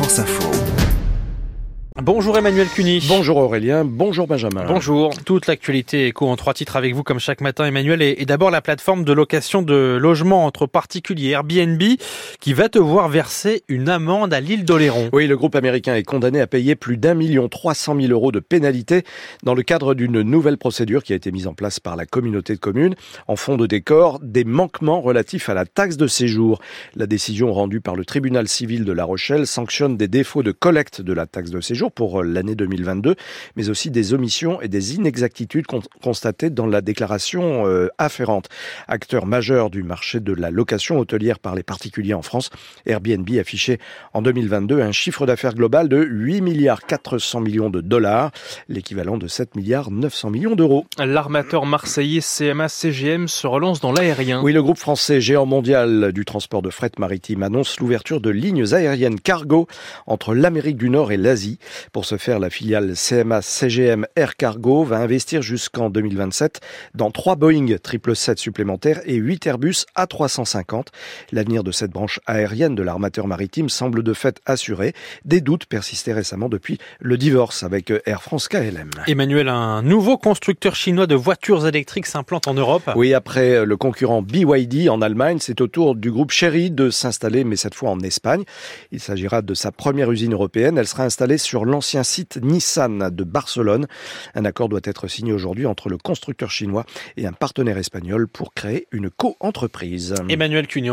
France Info. Bonjour Emmanuel Cuny. Bonjour Aurélien, bonjour Benjamin. Bonjour. Toute l'actualité éco en 3 titres avec vous comme chaque matin Emmanuel. Et d'abord la plateforme de location de logements entre particuliers Airbnb qui va te voir verser une amende à l'île d'Oléron. Oui, le groupe américain est condamné à payer plus d'1 300 000 € de pénalité dans le cadre d'une nouvelle procédure qui a été mise en place par la communauté de communes. En fond de décor, des manquements relatifs à la taxe de séjour. La décision rendue par le tribunal civil de La Rochelle sanctionne des défauts de collecte de la taxe de séjour pour l'année 2022, mais aussi des omissions et des inexactitudes constatées dans la déclaration afférente. Acteur majeur du marché de la location hôtelière par les particuliers en France, Airbnb affichait en 2022 un chiffre d'affaires global de 8,4 milliards de dollars, l'équivalent de 7,9 milliards d'euros. L'armateur marseillais CMA CGM se relance dans l'aérien. Oui, le groupe français géant mondial du transport de fret maritime annonce l'ouverture de lignes aériennes cargo entre l'Amérique du Nord et l'Asie. Pour ce faire, la filiale CMA CGM Air Cargo va investir jusqu'en 2027 dans 3 Boeing 777 supplémentaires et 8 Airbus A350. L'avenir de cette branche aérienne de l'armateur maritime semble de fait assuré. Des doutes persistaient récemment depuis le divorce avec Air France KLM. Emmanuel, un nouveau constructeur chinois de voitures électriques s'implante en Europe. Oui, après le concurrent BYD en Allemagne, c'est au tour du groupe Chery de s'installer, mais cette fois en Espagne. Il s'agira de sa première usine européenne. Elle sera installée sur l'ancien site Nissan de Barcelone. Un accord doit être signé aujourd'hui entre le constructeur chinois et un partenaire espagnol pour créer une co-entreprise. Emmanuel Cuny.